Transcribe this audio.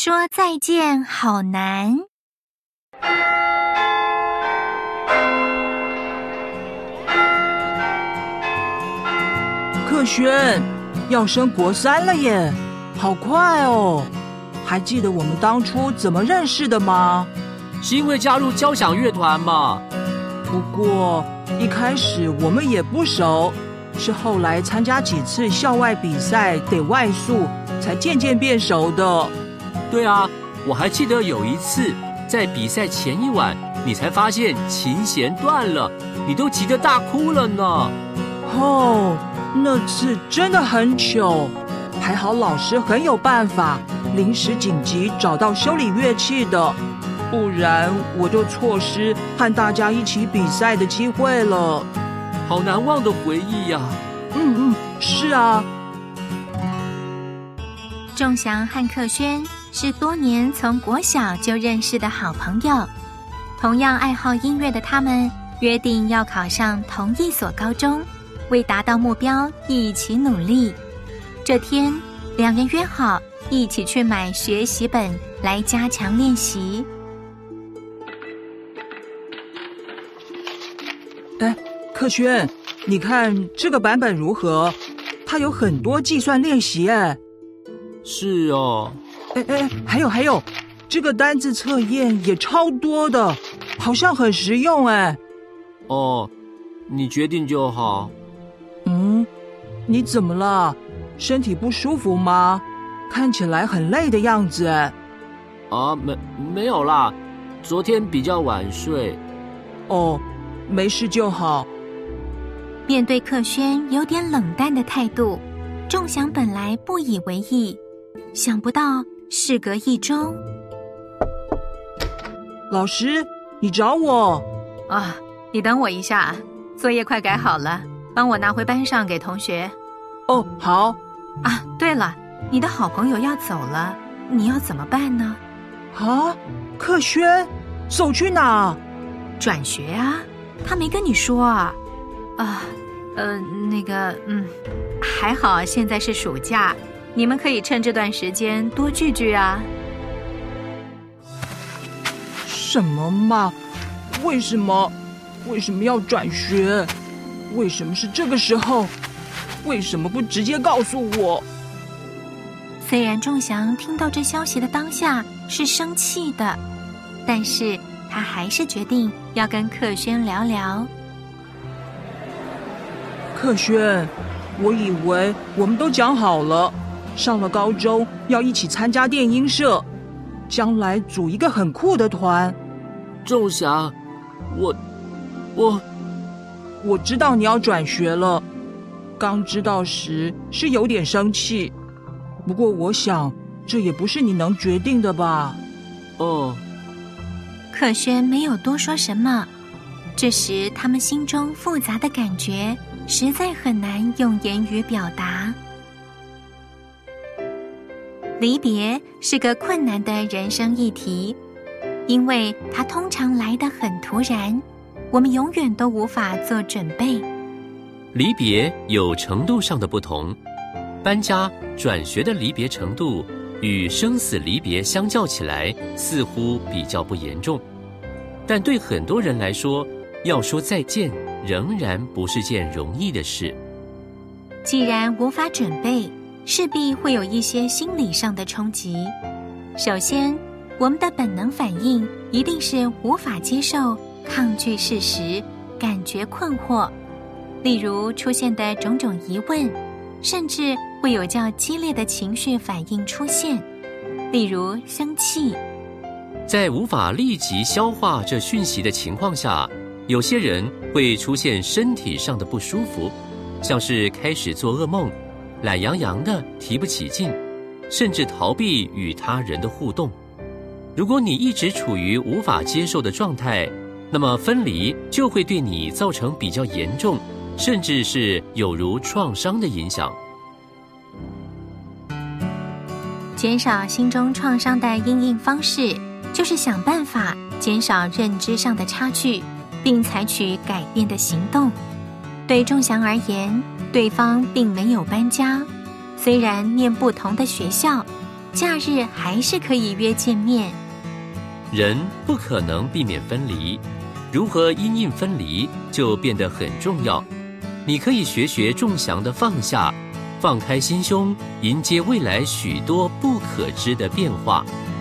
说再见好难。 克轩，要升国3了耶，好快哦！还记得我们当初怎么认识的吗？ 是因为加入交响乐团嘛。 不过一开始我们也不熟，是后来参加几次校外比赛得外宿，才渐渐变熟的。 对啊，我还记得有一次在比赛前一晚，你才发现琴弦断了，你都急得大哭了呢。 哦，那次真的很糗，还好老师很有办法，临时紧急找到修理乐器的，不然我就错失和大家一起比赛的机会了。 好难忘的回忆呀。 是啊。 仲祥和克轩是多年从国小就认识的好朋友，同样爱好音乐的他们约定要考上同一所高中，为达到目标一起努力。这天，两人约好一起去买学习本来加强练习。 克轩，你看这个版本如何？它有很多计算练习哎。 是哦。 还有，这个单字测验也超多的，好像很实用哎。 哦，你决定就好。 你怎么了？身体不舒服吗？看起来很累的样子哎。 啊，没有啦，昨天比较晚睡。 哦，没事就好。 面对克轩有点冷淡的态度，仲祥本来不以为意，想不到事隔1周。 老师，你找我？ 啊，你等我一下，作业快改好了，帮我拿回班上给同学。 哦，好。 啊，对了，你的好朋友要走了，你要怎么办呢？ 啊，克轩，走去哪？ 转学啊，他没跟你说啊？还好现在是暑假，你们可以趁这段时间多聚聚啊。 什么嘛？为什么要转学？为什么是这个时候？为什么不直接告诉我？ 虽然仲祥听到这消息的当下是生气的，但是他还是决定要跟克轩聊聊。 克轩，我以为我们都讲好了，上了高中要一起参加电音社，将来组一个很酷的团。 仲祥， 我知道你要转学了，刚知道时是有点生气，不过我想这也不是你能决定的吧。 哦。 克轩没有多说什么，这时他们心中复杂的感觉实在很难用言语表达。离别是个困难的人生议题，因为它通常来得很突然，我们永远都无法做准备。 离别有程度上的不同，搬家、转学的离别程度与生死离别相较起来，似乎比较不严重。但对很多人来说，要说再见，仍然不是件容易的事。 既然无法准备，势必会有一些心理上的冲击。首先，我们的本能反应一定是无法接受、抗拒事实，感觉困惑。例如出现的种种疑问，甚至会有较激烈的情绪反应出现，例如生气。 在无法立即消化这讯息的情况下，有些人会出现身体上的不舒服，像是开始做噩梦，懒洋洋的提不起劲，甚至逃避与他人的互动。如果你一直处于无法接受的状态，那么分离就会对你造成比较严重，甚至是有如创伤的影响。 减少心中创伤的因应方式，就是想办法减少认知上的差距，并采取改变的行动。对仲祥而言，对方并没有搬家，虽然念不同的学校， 假日还是可以约见面。 人不可能避免分离，如何因应分离就变得很重要。你可以学仲祥的放下，放开心胸，迎接未来许多不可知的变化。